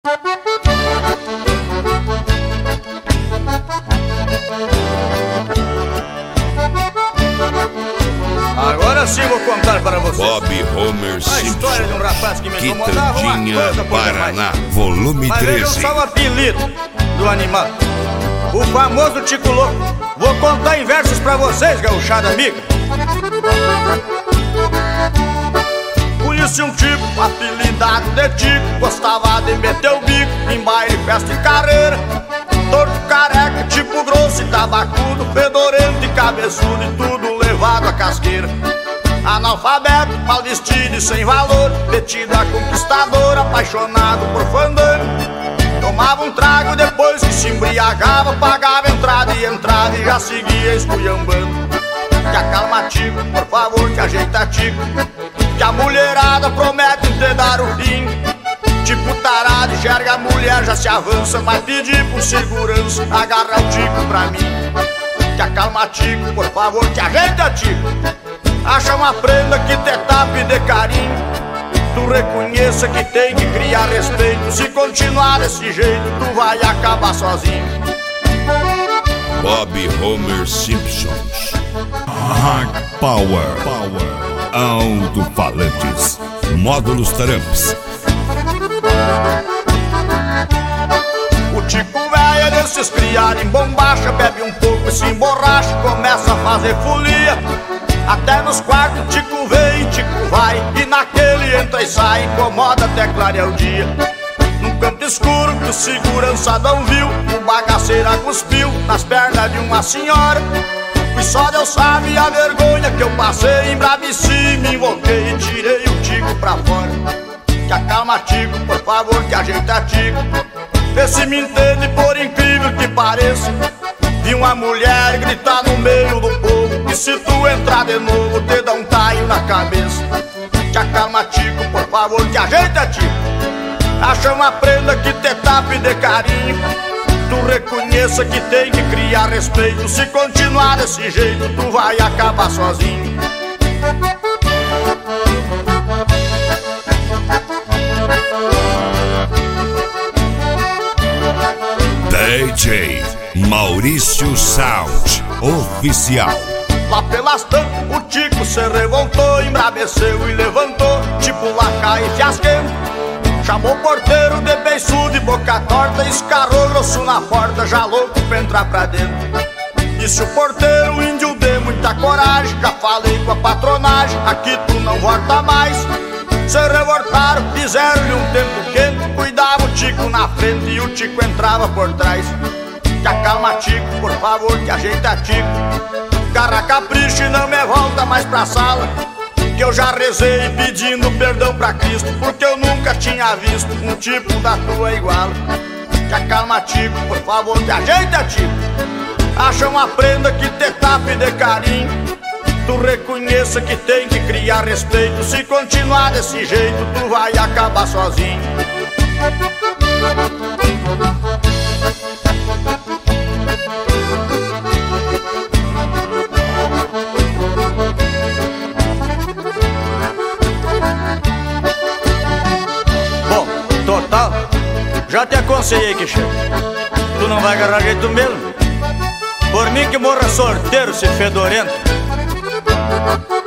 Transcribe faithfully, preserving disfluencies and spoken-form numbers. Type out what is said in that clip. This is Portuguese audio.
Agora sim vou contar para vocês Bob Homer a Simpson, história de um rapaz que me incomodava uma Quitandinha, coisa por Paraná, demais. volume Mas vejam treze. só o apelido do animal, o famoso Tico Louco. Vou contar em versos pra vocês, gauchada amiga. Conheci um tipo apelidado de Tico, gostava de meter o bico em baile, festa e carreira. Torto, careca, tipo grosso e tabacudo, fedorento e cabeçudo e tudo levado a casqueira. Analfabeto, mal vestido e sem valor, metido a conquistador, apaixonado por fandango. Tomava um trago depois que se embriagava, pagava entrada e entrada e já seguia esculhambando. Que acalma Tico, por favor, que ajeita Tico, que a mulherada promete te dar o fim. Tipo tarado, enxerga a mulher, já se avança, mas pedir por segurança, agarra o Tico pra mim. Que acalma Tico, por favor, que ajeita Tico, acha uma prenda que te tape de carinho. Tu reconheça que tem que criar respeito, se continuar desse jeito, tu vai acabar sozinho. Bob Homer Simpsons. Hard Power. Power. Alto-falantes. Módulos Tramps. O Tico velho é desses criados em bombacha, bebe um pouco e se emborracha, começa a fazer folia. Até nos quartos Tico vem, Tico vai, e naquele entra e sai, incomoda até clarear o dia. Num canto escuro que o segurança não viu, o bagaceira cuspiu nas pernas de uma senhora. E só Deus sabe a vergonha que eu passei, embraveci, me invoquei e tirei o Tico pra fora. Que acalma Tico, por favor, que ajeita Tico, vê se me entende, por incrível que pareça. Vi uma mulher gritar no meio do povo, e se tu entrar de novo, te dá um taio na cabeça. Que acalma Tico, por favor, que ajeita Tico, acha uma prenda que te tape de carinho. Tu reconheça que tem que criar respeito, se continuar desse jeito, tu vai acabar sozinho. D J Maurício Sound Oficial. Lá pelas tantas o Tico se revoltou, embraveceu e levantou, tipo lacaio e fiasquento. Chamou o porteiro de beiçudo e boca torta, escarrou grosso na porta, já louco pra entrar pra dentro. Disse o porteiro, índio de muita coragem, já falei com a patronagem, aqui tu não volta mais. Se revoltaram, fizeram-lhe um tempo quente, cuidava o Tico na frente e o Tico entrava por trás. Que acalma Tico, por favor, que ajeita Tico, garra capricho e não me volta mais pra sala. Que eu já rezei pedindo perdão pra Cristo, porque eu nunca tinha visto um tipo da tua igual. Que acalma Tico, por favor, que ajeita Tico, acha uma prenda que te tape de carinho. Tu reconheça que tem que criar respeito, se continuar desse jeito, tu vai acabar sozinho. Bom, total, já te aconselhei que chega, tu não vai agarrar jeito mesmo. Por mim que morra sorteiro, se fedorento.